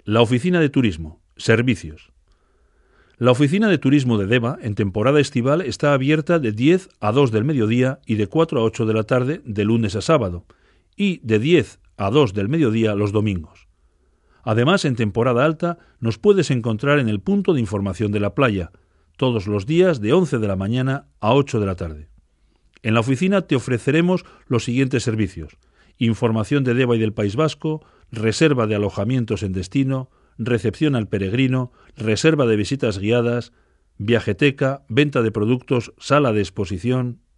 La Oficina de Turismo. Servicios. La Oficina de Turismo de Deva, en temporada estival, está abierta de 10 a 2 del mediodía y de 4 a 8 de la tarde de lunes a sábado, y de 10 a 2 del mediodía los domingos. Además, en temporada alta, nos puedes encontrar en el punto de información de la playa, todos los días de 11 de la mañana a 8 de la tarde. En la oficina te ofreceremos los siguientes servicios: información de Deva y del País Vasco, reserva de alojamientos en destino, recepción al peregrino, reserva de visitas guiadas, viajeteca, venta de productos, sala de exposición,